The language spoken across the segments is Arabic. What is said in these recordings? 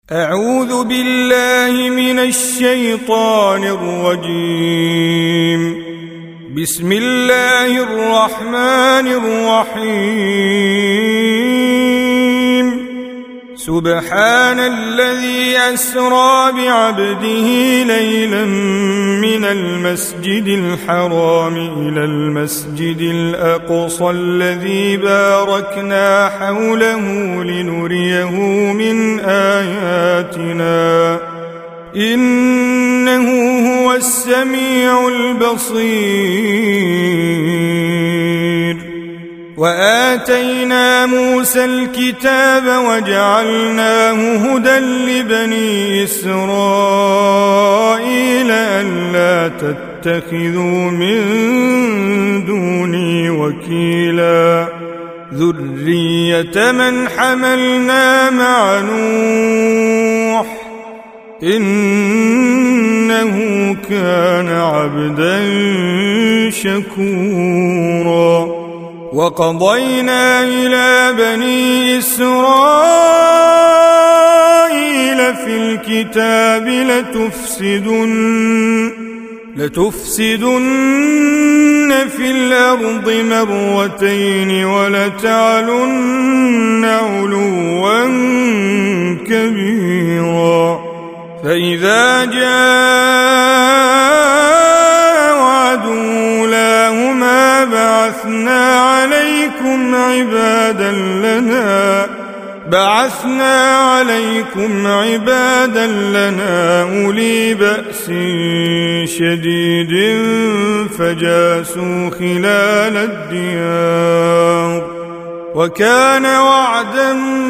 أعوذ بالله من الشيطان الرجيم. بسم الله الرحمن الرحيم. سبحان الذي أسرى بعبده ليلا من المسجد الحرام إلى المسجد الأقصى الذي باركنا حوله لنريه من آياتنا إنه هو السميع البصير. وآتينا موسى الكتاب وجعلناه هدى لبني إسرائيل ألا تتخذوا من دوني وكيلا ذرية من حملنا مع نوح إنه كان عبدا شكورا. وقضينا إلى بني إسرائيل في الكتاب لتفسدن في الأرض مرتين ولتعلن علوا كبيرا. فإذا جاء وعد أولاهما بعثنا عليكم عبادا لنا أولي بأس شديد فجاسوا خلال الديار وكان وعدا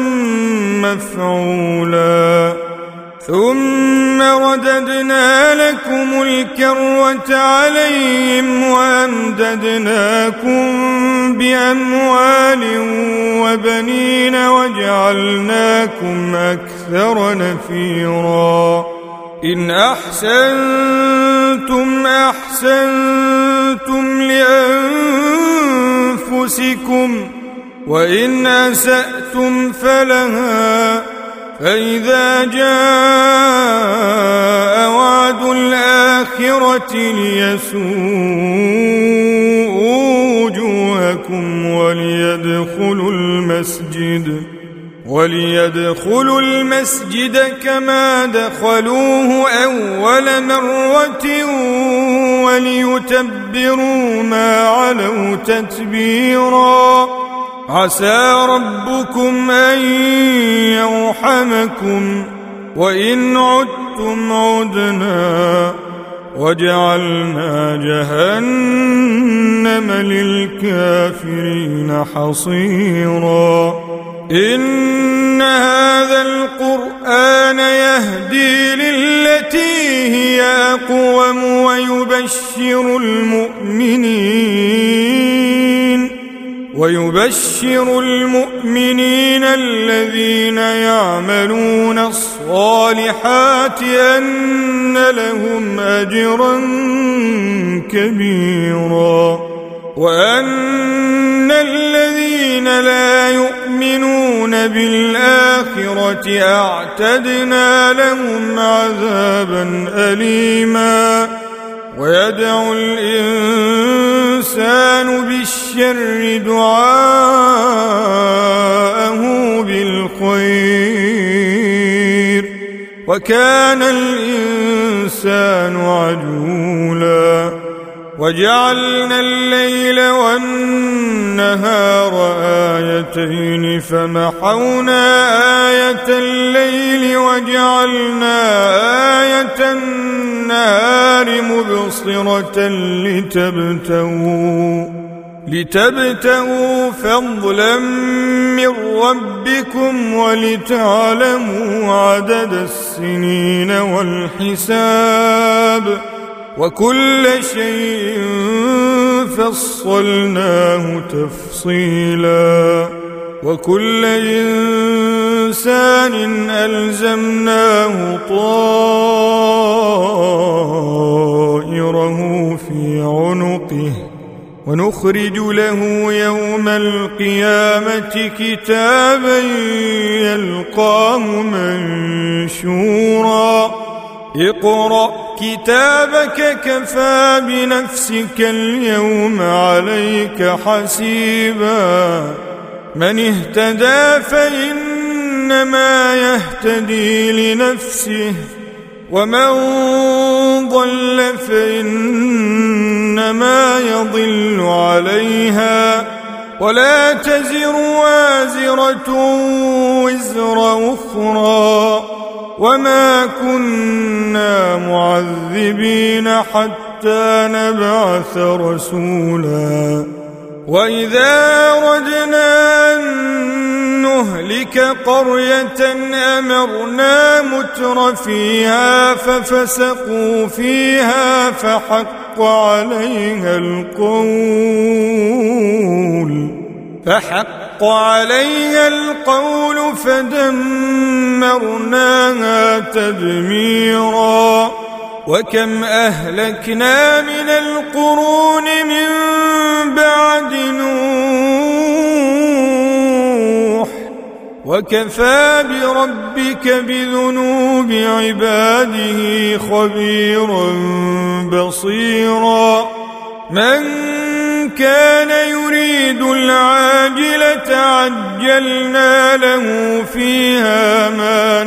مفعولا. ثم رددنا لكم الكرة عليهم وأمددناكم بأموال وبنين وجعلناكم أكثر نفيرا. إن أحسنتم أحسنتم لأنفسكم وإن أسأتم فلها. فإذا جاء وعد الآخرة ليسوءوا وجوهكم وليدخلوا المسجد كما دخلوه أول مرة وليتبروا ما علوا تتبيرا. عسى ربكم أن يرحمكم وإن عدتم عدنا وجعلنا جهنم للكافرين حصيرا. إن هذا القرآن يهدي للتي هي أقوم ويبشر المؤمنين الذين يعملون الصالحات أن لهم أجرا كبيرا وأن الذين لا يؤمنون بالآخرة أعتدنا لهم عذابا أليما. ويدعو الإنسان بالشر دعاءه بالخير وكان الإنسان عجولا. وجعلنا الليل والنهار آيتين فمحونا آية الليل وجعلنا آية النهار مبصرة لتبتغوا فضلا من ربكم ولتعلموا عدد السنين والحساب وكل شيء فصلناه تفصيلا. وكل إنسان ألزمناه طائره في عنقه ونخرج له يوم القيامة كتابا يلقاه منشورا اقرأ كتابك كفى بنفسك اليوم عليك حسيبا من اهتدى فإنما يهتدي لنفسه ومن ضل فإنما يضل عليها ولا تزر وازرة وزر أخرى وما كنا معذبين حتى نبعث رسولا وإذا أردنا أن نهلك قرية أمرنا متر فيها ففسقوا فيها فحق عليها القول فدمرناها تدميرا وكم أهلكنا من القرون من بعد نوح وكفى بربك بذنوب عباده خبيرا بصيرا من كان يريد العاجلة عجلنا له فيها ما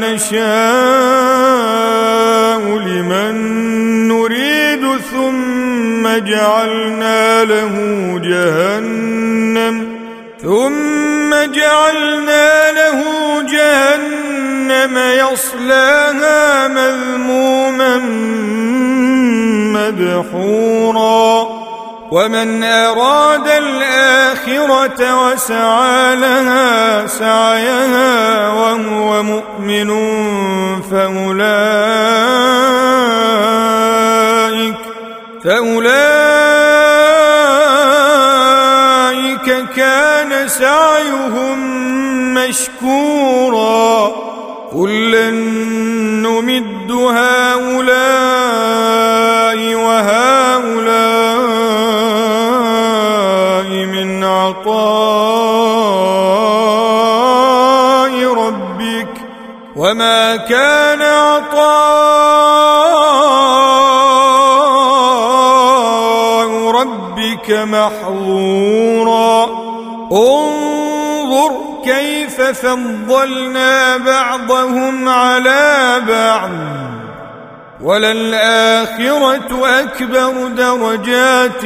نشاء لمن نريد ثم جعلنا له جهنم يصلاها مذموما مدحورا ومن أراد الآخرة وسعى لها سعيها وهو مؤمن فأولئك كان سعيهم مشكورا كلا نمد هؤلاء وهؤلاء من عطاء ربك وما كان عطاء ربك محظورا انظر كيف فضلنا بعضهم على بعض وللآخرة أكبر درجات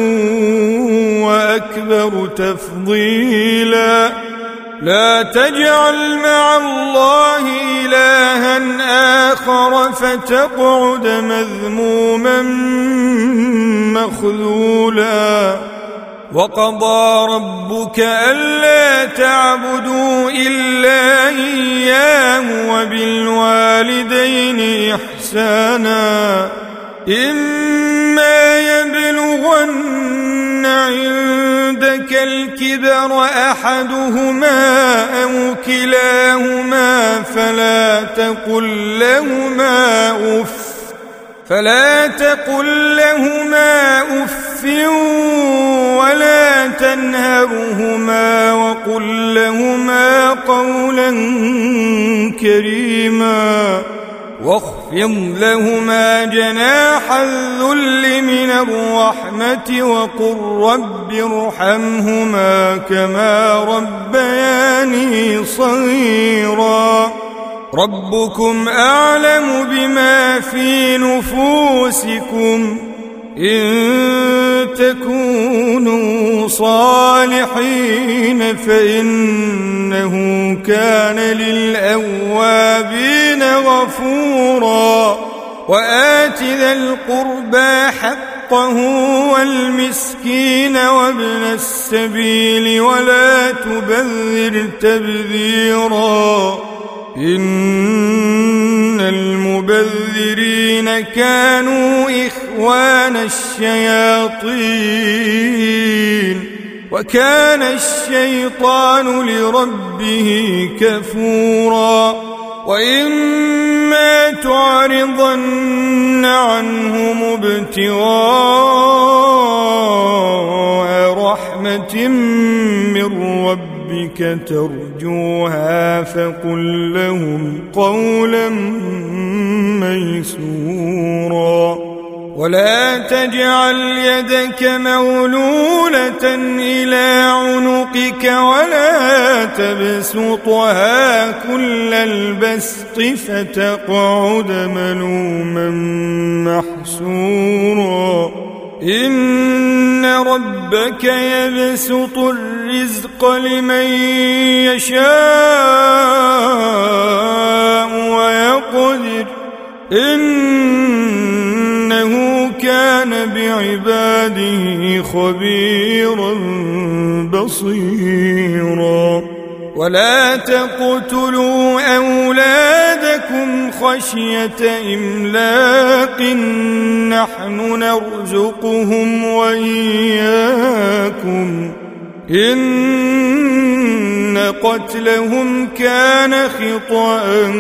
وأكبر تفضيلا لا تجعل مع الله إلها آخر فتقعد مذموما مخذولا وقضى ربك ألا تعبدوا إلا إياه وبالوالدين إحسانا إما يبلغن عندك الكبر أحدهما أو كلاهما فلا تقل لهما أف ولا تنهرهما وقل لهما قولا كريما واخفض لهما جناح الذل من الرحمة وقل رب ارحمهما كما ربياني صغيرا ربكم أعلم بما في نفوسكم إن تكونوا صالحين فإنه كان للأوابين غفورا وآت ذا القربى حقه والمسكين وابن السبيل ولا تبذر تبذيرا إن المبذرين كانوا إخوان الشياطين وكان الشيطان لربه كفورا وإما تعرضن عنهم ابتغاء رحمة من ربك ترجوها فقل لهم قولا ميسورا ولا تجعل يدك مغلولة إلى عنقك ولا تبسطها كل البسط فتقعد ملوما محسورا إن ربك يبسط الرزق لمن يشاء ويقدر إنه كان بعباده خبيرا بصيرا ولا تقتلوا أولادكم خشية إملاق نحن نرزقهم وإياكم إن قتلهم كان خطأ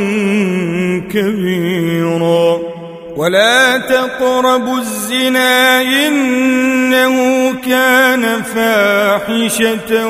كبيرا ولا تقربوا الزنا إنه كان فاحشة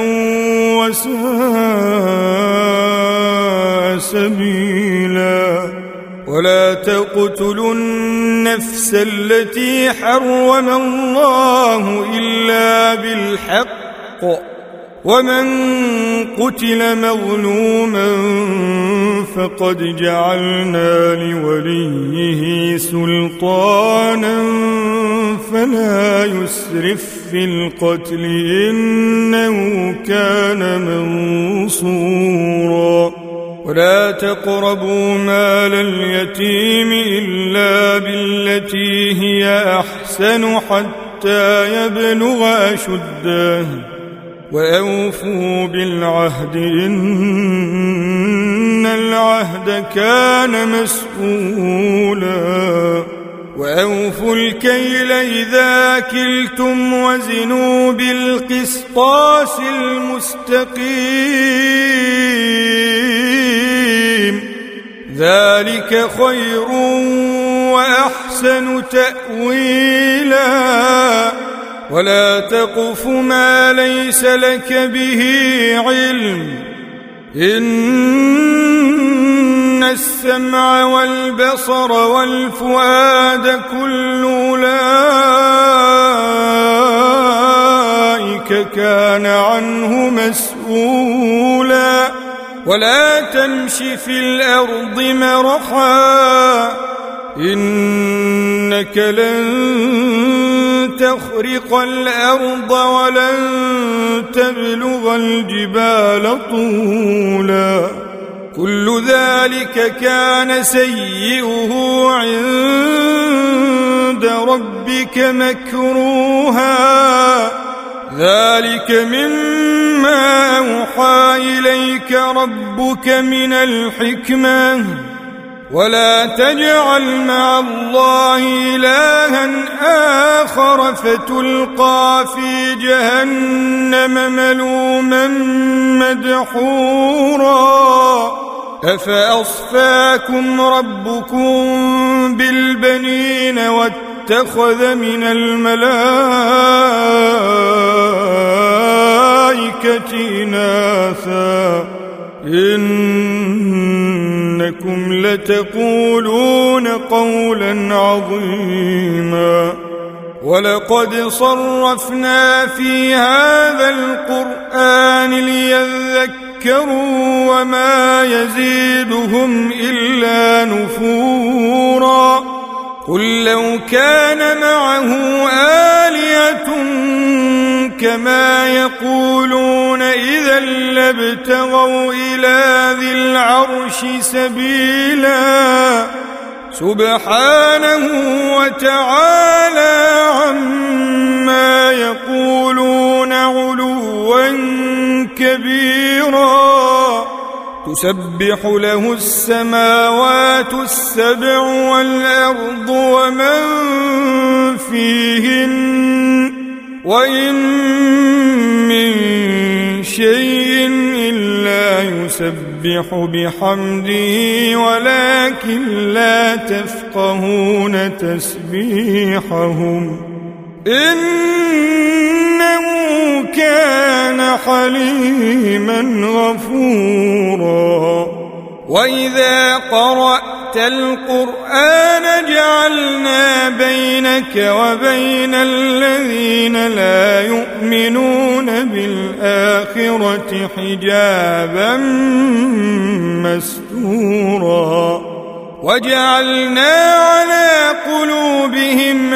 وساء سبيلا ولا تقتلوا النفس التي حرم الله إلا بالحق ومن قتل مظلوما فقد جعلنا لوليه سلطانا فلا يسرف في القتل إنه كان منصورا ولا تقربوا مال اليتيم إلا بالتي هي أحسن حتى يبلغ أشده وأوفوا بالعهد إن العهد كان مسؤولا وأوفوا الكيل إذا كلتم وزنوا بالقسطاس المستقيم ذلك خير وأحسن تأويلا ولا تقف ما ليس لك به علم إن السمع والبصر والفؤاد كل أولئك كان عنه مسؤولا ولا تمش في الأرض مرحا إنك لن تخرق الأرض ولن تبلغ الجبال طولا كل ذلك كان سيئه عند ربك مكروها ذلك مما أوحى إليك ربك من الحكمة ولا تجعل مع الله إلها آخر فتلقى في جهنم ملوما مدحورا أفأصفاكم ربكم بالبنين واتخذ من الملائكة إناثا إنكم لتقولون قولا عظيما ولقد صرفنا في هذا القرآن ليذكروا وما يزيدهم إلا نفورا قل لو كان معه آلهة كما يقولون إذا لابتغوا إلى ذي العرش سبيلا سبحانه وتعالى عما يقولون علوا كبيرا تسبح له السماوات السبع والأرض ومن فيهن وإن من شيء إلا يسبح بحمده ولكن لا تفقهون تسبيحهم إنه كان حليما غفورا وإذا قرأت القرآن جعلنا بينك وبين الذين لا يؤمنون بالآخرة حجابا مستورا وجعلنا على قلوبهم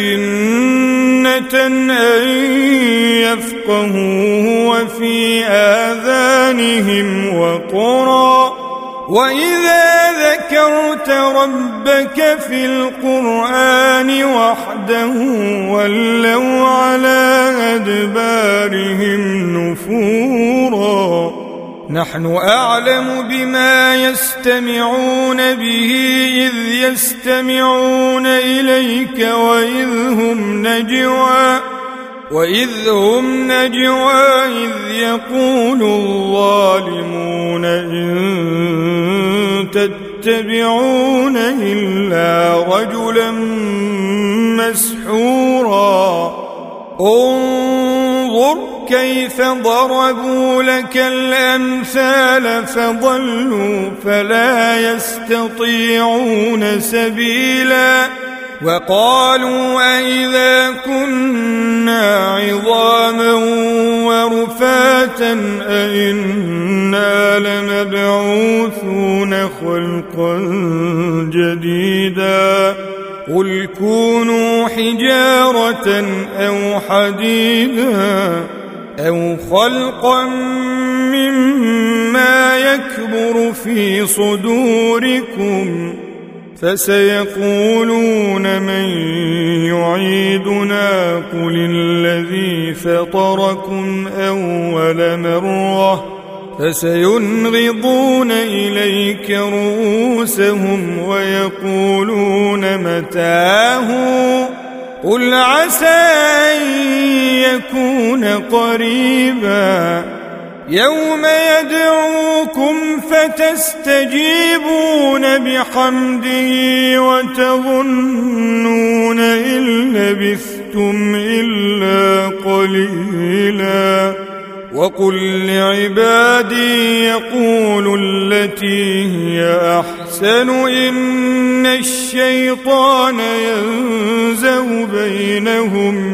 أكنة أن يفقهوه وفي آذانهم وقرا وإذا ذكرت ربك في القرآن وحده ولوا على أدبارهم نفورا نحن أعلم بما يستمعون به إذ يستمعون إليك وإذ هم نجوى إذ يقول الظالمون إن تتبعون إلا رجلا مسحورا انظر كيف ضربوا لك الأمثال فضلوا فلا يستطيعون سبيلا وقالوا أئذا كنا عظاما ورفاتا أئنا لمبعوثون خلقا جديدا قل كونوا حجارة أو حديدا أو خلقا مما يكبر في صدوركم فسيقولون من يعيدنا قل الذي فطركم أول مرة فسينغضون إليك رؤوسهم ويقولون متاه قل عسى أن يكون قريبا يوم يدعوكم فتستجيبون بحمده وتظنون إن لبثتم إلا قليلا وقل لعبادي يقولوا التي هي أحسن إن الشيطان ينزغ بينهم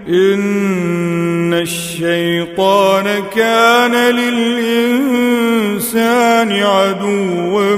إن الشيطان كان للإنسان عدوا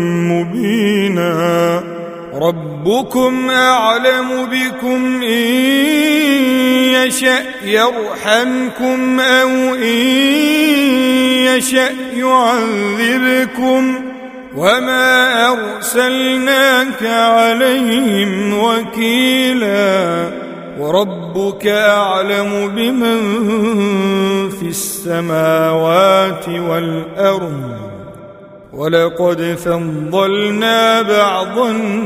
مبينا ربكم أعلم بكم إن يشأ يرحمكم أو إن يشأ يعذبكم وما أرسلناك عليهم وكيلا وربك أعلم بمن في السماوات والأرض ولقد فضلنا بعض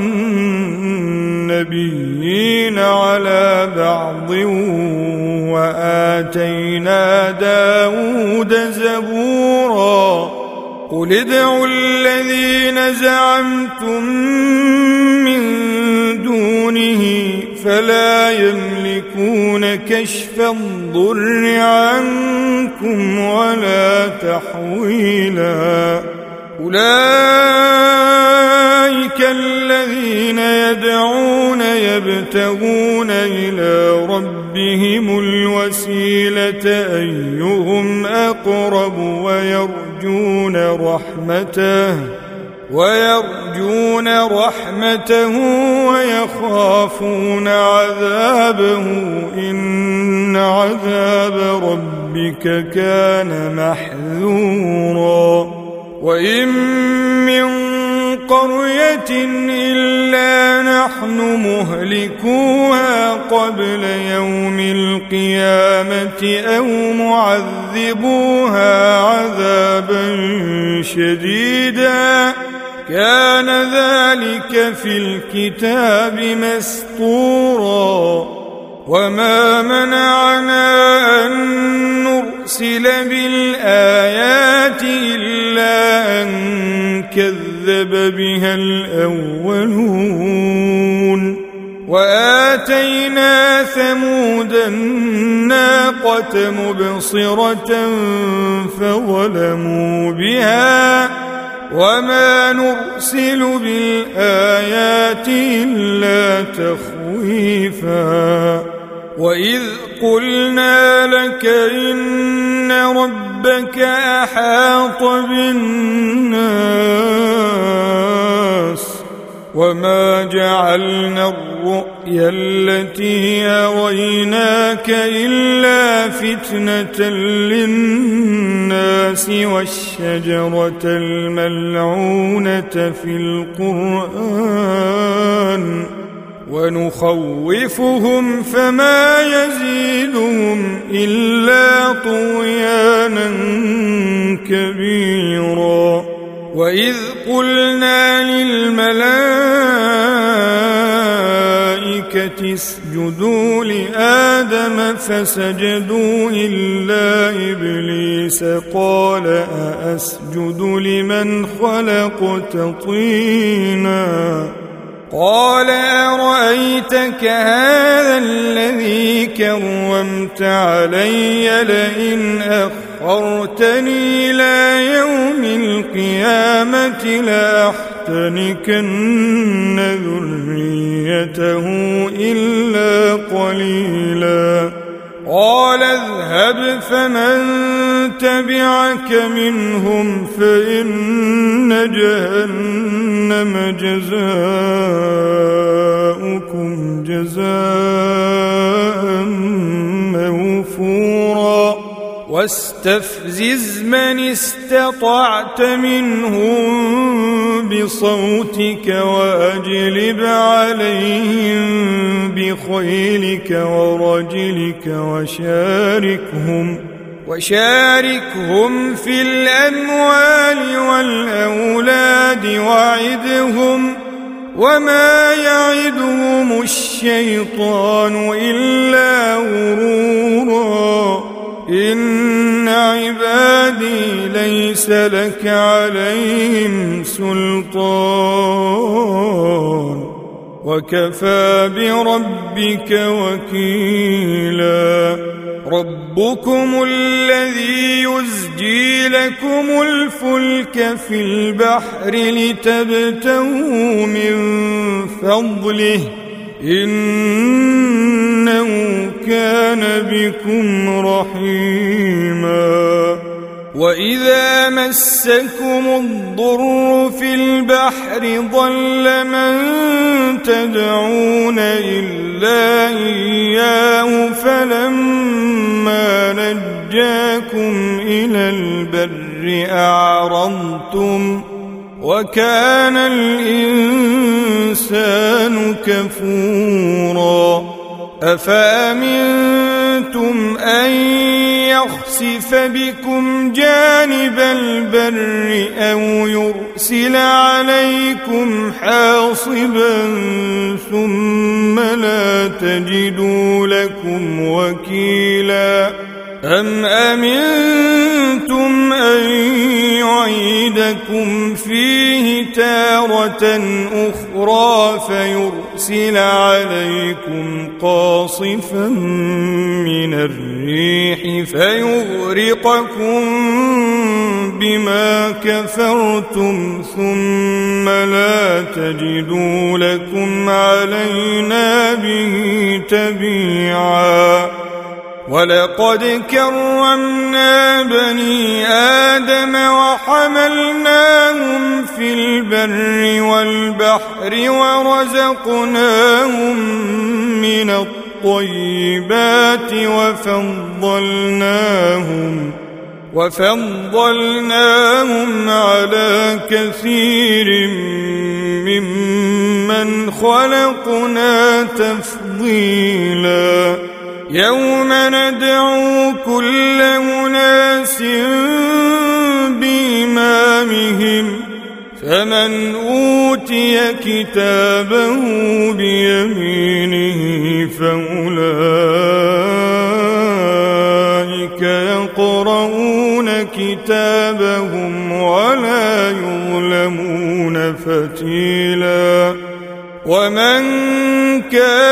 النبيين على بعض وآتينا داود زبورا قل ادعوا الذين زعمتم من دونه فلا يملكون كشف الضر عنكم ولا تحويلا أولئك الذين يدعون يبتغون إلى ربهم الوسيلة أيهم أقرب ويرجون رحمته ويخافون عذابه إن عذاب ربك كان محذورا وإن من قرية إلا نحن مهلكوها قبل يوم القيامة أو معذبوها عذابا شديدا كان ذلك في الكتاب مسطورا وما منعنا أن نرسل بالآيات إلا أن كذب بها الأولون وآتينا ثمود الناقة مبصرة فظلموا بها وما نرسل بالآيات إلا تخويفا وإذ قلنا لك إن ربك أحاط بالناس وما جعلنا الرؤيا التي أريناك إلا فتنة للناس والشجرة الملعونة في القرآن ونخوفهم فما يزيدهم إلا طغيانا كبيرا وإذ قلنا للملائكة اسجدوا لآدم فسجدوا إلا إبليس قال أأسجد لمن خلقت طينا قال أرأيتك هذا الذي كرمت علي لئن أخرتني إلى يوم القيامة لأحتنكن ذريته إلا قليلا قال اذهب فمن تبعك منهم فإن جهنم جزاؤكم جزاء موفورا واستفزز من استطعت منهم بصوتك وأجلب عليهم بخيلك ورجلك وشاركهم في الأموال والأولاد وعدهم وما يعدهم الشيطان إلا غرورا إن عبادي ليس لك عليهم سلطان وكفى بربك وكيلا ربكم الذي يزجي لكم الفلك في البحر لتبتغوا من فضله إنه كان بكم رحيما وإذا مسكم الضر في البحر ضل من تدعون إلا إياه فلما نجاكم إلى البر أعرضتم وكان الإنسان كفورا أفأمنتم أن يخسف بكم جانب البر أو يرسل عليكم حاصبا ثم لا تجدوا لكم وكيلا أم أمنتم أن يعيدكم فيه تارة أخرى فيرسل عليكم قاصفا من الريح فيغرقكم بما كفرتم ثم لا تجدوا لكم علينا به تبيعا ولقد كرمنا بني آدم وحملناهم في البر والبحر ورزقناهم من الطيبات وفضلناهم على كثير ممن خلقنا تفضيلا يوم ندعو كل أناس بإمامهم فمن أوتي كتابه بيمينه فأولئك يقرؤون كتابهم ولا يظلمون فتيلا ومن كان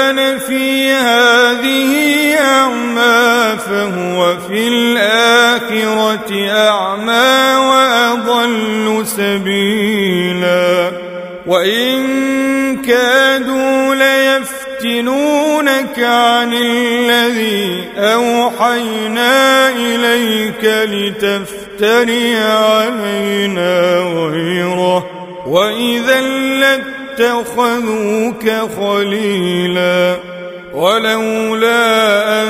سبيلا وإن كادوا ليفتنونك عن الذي أوحينا إليك لتفتري علينا غيره وإذا لاتخذوك خليلا ولولا أن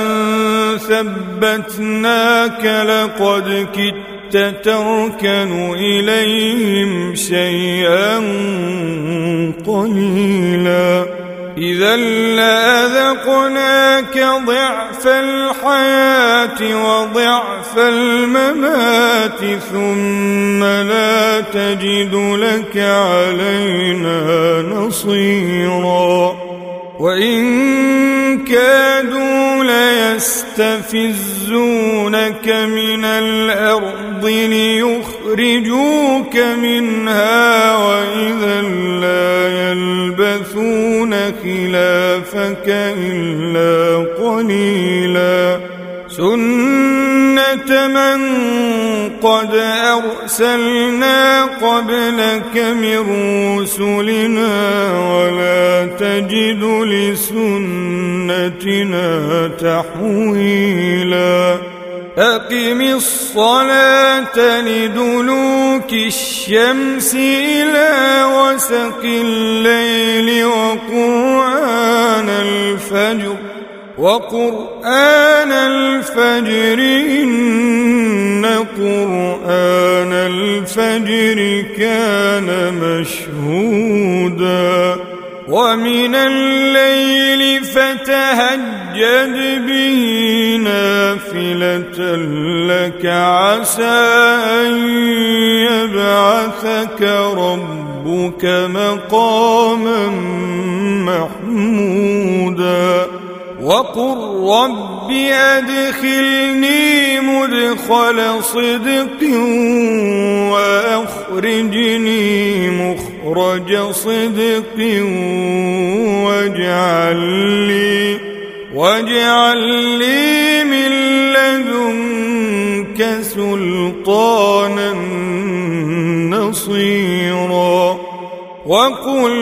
ثبتناك لقد كدت تركن إليهم شيئا قليلا إذا لأذقناك ضعف الحياة وضعف الممات ثم لا تجد لك علينا نصيرا وإن كادوا ليستفزونك من الأرض ليخرجوك منها وإذا لا يلبثون خلافك إلا قليلا سنة من قد أرسلنا قبلك من رسلنا ولا تجد لسنتنا تحويلا أقم الصلاة لدلوك الشمس إلى وسق الليل وقرآن الفجر إن قرآن الفجر كان مشهودا ومن الليل فتهجد به نافلة لك عسى أن يبعثك ربك مقاما محمودا وقل رب أدخلني مدخل صدق وأخرجني مخرج صدق واجعل لي من لدنك سلطانا نصيرا وقل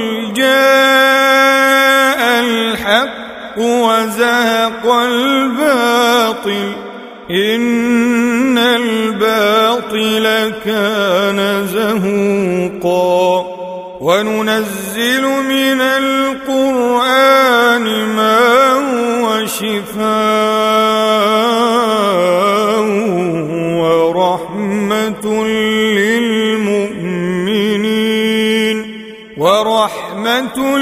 جاء الحق وزهق الباطل إن الباطل كان زهوقا وننزل من القرآن ما هو شفاء ورحمة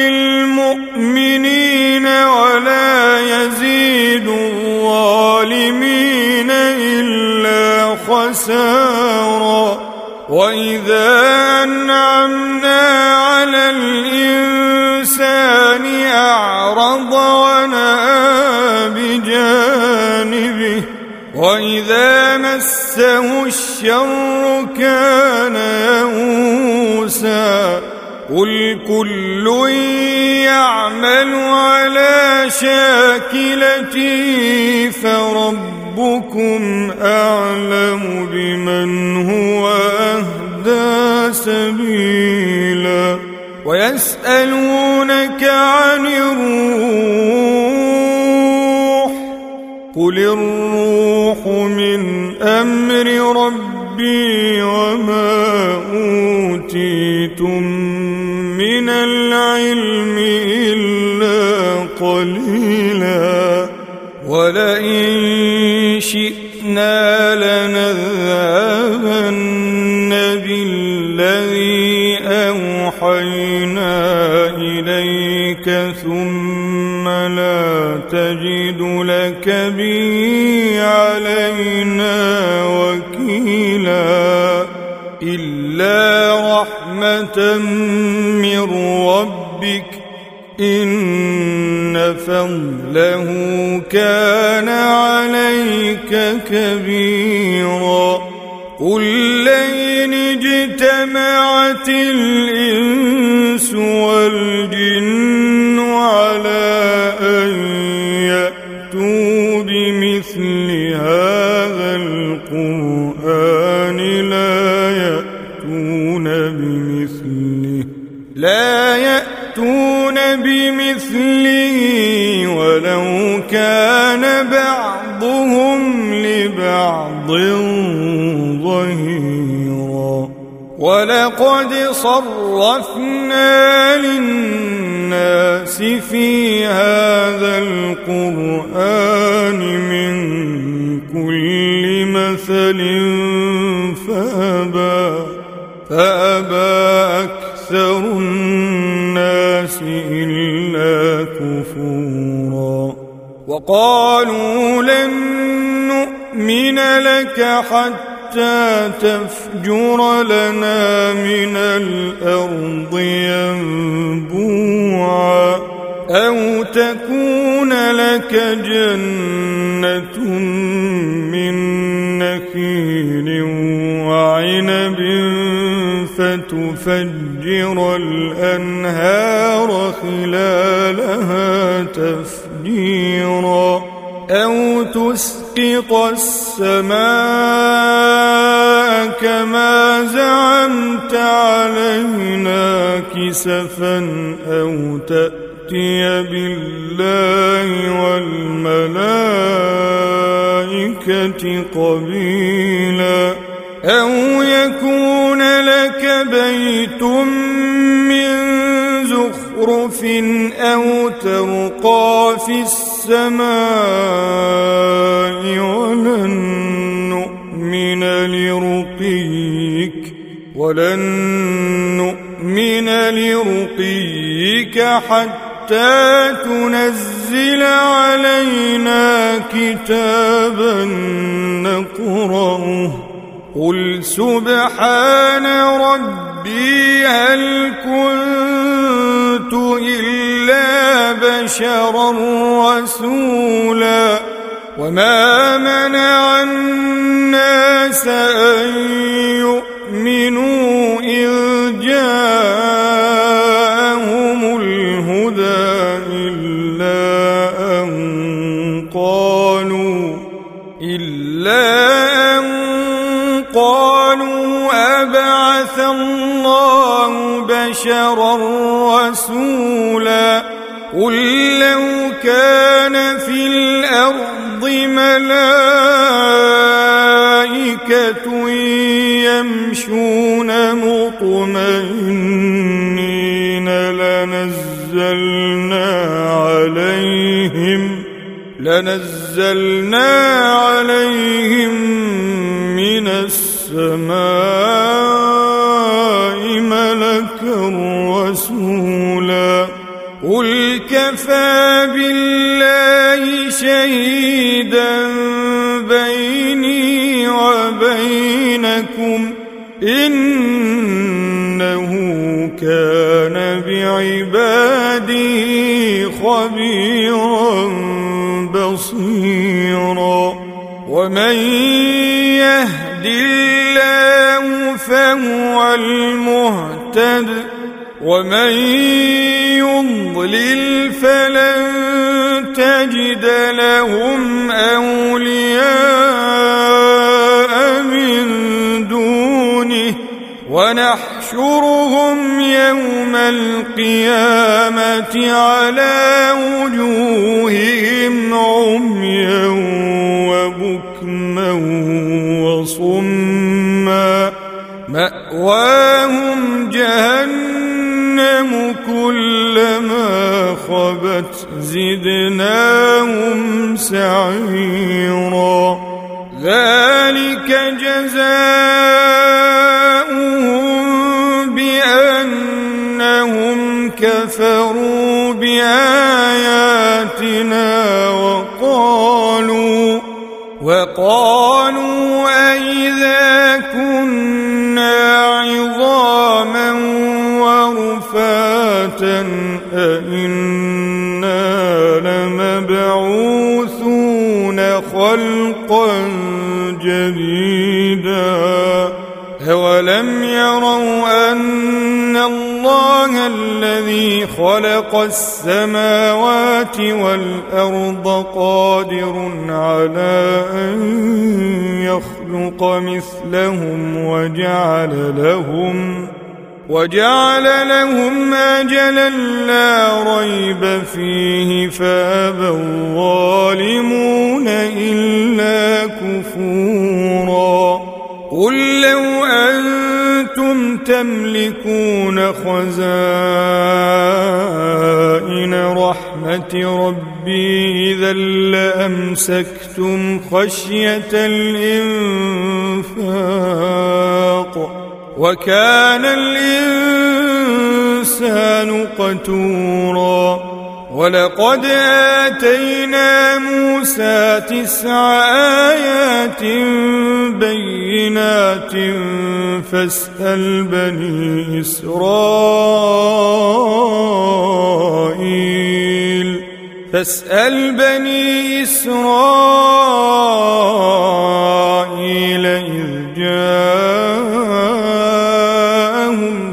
للمؤمنين ولا يزيد الظالمين إلا خسارا وإذا أنعمنا على الإنسان أعرض ونأى بجانبه وإذا مسه الشر كان يئوسا قل كل يعمل على شاكلته فربكم أعلم بمن هو أهدى سبيلا ويسألونك عن الروح قل الروح من أمر ربي وما أوتيتم من العلم إلا قليلا ولئن شئنا لنذهبن بالذي أوحينا إليك ثم لا تجد لك به علينا وكيلا إلا رحمة من ربك إن فضله كان عليك كبيرا قل لئن اجتمعت الإنس والجن على أن يأتوا بمثل هذا القرآن لا يأتون يأتون بمثله ولو كان بعضهم لبعض ظهيرا ولقد صرفنا للناس في هذا القرآن من كل مثل فأبى أكثر الناس إلا كفورا وقالوا لن نؤمن لك حتى تفجر لنا من الأرض ينبوعا أو تكون لك جنة من نخيل وعنب فتفجر الأنهار خلالها تفجيرا أو تسقط السماء كما زعمت علينا كسفا أو تأتي بالله والملائكة قبيلا أو يكون لك بيت من زخرف أو ترقى في السماء ولن نؤمن لرقيك حتى تنزل علينا كتابا نقرأه قل سبحان ربي هل كنت إلا بشرا رسولا وما منع الناس أن يؤمنوا إذ جاءهم الهدى إلا أن قالوا أبعث الله بشرا رسولا قل لو كان في الأرض ملائكة يمشون مطمئنين لنزلنا عليهم من السماء ملكا رسولا قل كفى بالله شهيدا بيني وبينكم إنه كان بعباده خبيرا بصيرا ومن يهد الله فهو المهتد ومن يضلل فلن تجد لهم أولياء من دونه ونحشرهم يوم القيامة على وجوههم عميا وبكما وصما مأواهم جهنم كلما خبت زدناهم سعيرا ذلك جزاؤهم بأنهم كفروا بآياتنا وقالوا أئذا كنا عظاما ورفاتا أئنا لمبعوثون خلقا جديدا أولم يروا أن الله الله الذي خلق السماوات والأرض قادر على أن يخلق مثلهم وجعل لهم أجلا لا ريب فيه فأبى الظالمون إلا كفورا قل لو أنتم تملكون خزائن رحمة ربي إذا لأمسكتم خشية الإنفاق وكان الإنسان قتورا ولقد آتينا موسى 9 آيات بينات فاسأل بني إسرائيل إذ جاءهم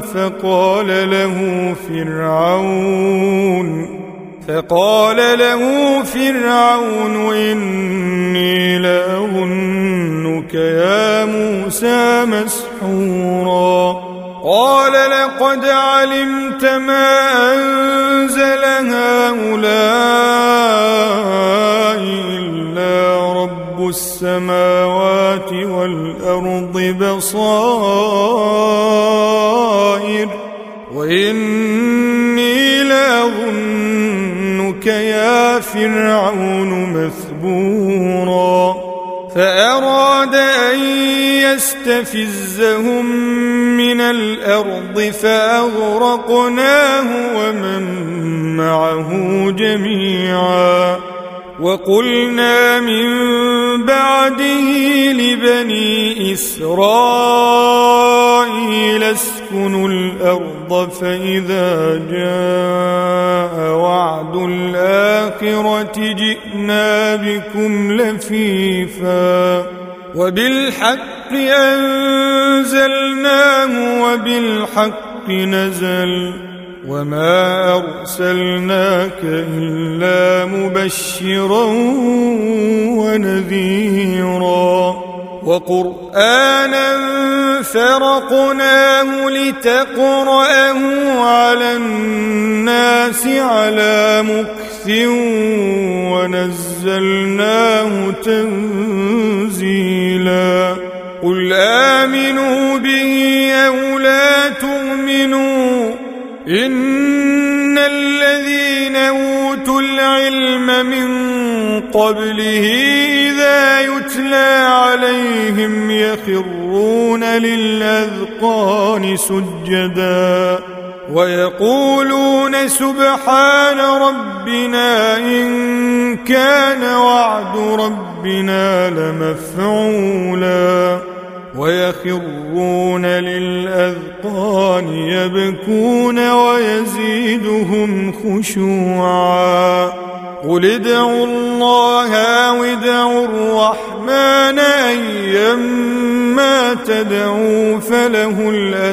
فقال له فرعون إني لأظنك يا موسى مسحورا قال لقد علمت ما أنزل هؤلاء إلا رب السماوات والأرض بصائر وإني لأظنك يا فرعون مثبورا فأراد أن يستفزهم من الأرض فأغرقناه ومن معه جميعا وقلنا من بعده لبني إسرائيل اسكنوا الأرض فإذا جاء وعد الآخرة جئنا بكم لفيفا وبالحق أنزلناه وبالحق نزل وما أرسلناك إلا مبشرا ونذيرا وقرآنا فرقناه لتقرأه على الناس على مكث ونزلناه تنزيلا قل آمنوا به أو لا تؤمنوا إن الذين أوتوا العلم من قبله إذا يتلى عليهم يخرون للأذقان سجدا ويقولون سبحان ربنا إن كان وعد ربنا لمفعولا ويخرون للأذقان يبكون ويزيدهم خشوعا قل ادعوا الله أو ادعوا الرحمن أيما تدعوا فله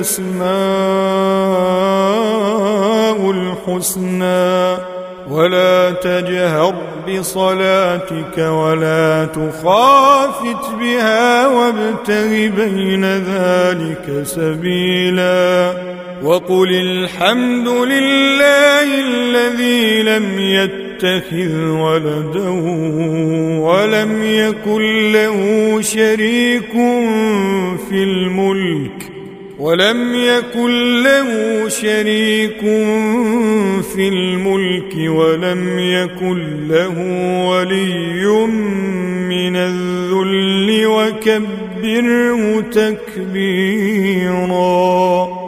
الأسماء الحسنى ولا تجهر بصلاتك ولا تخافت بها وابتغ بين ذلك سبيلا وقل الحمد لله الذي لم يتخذ ولدا ولم يكن له شريك في الملك ولم يكن له ولي من الذل وكبره تكبيرا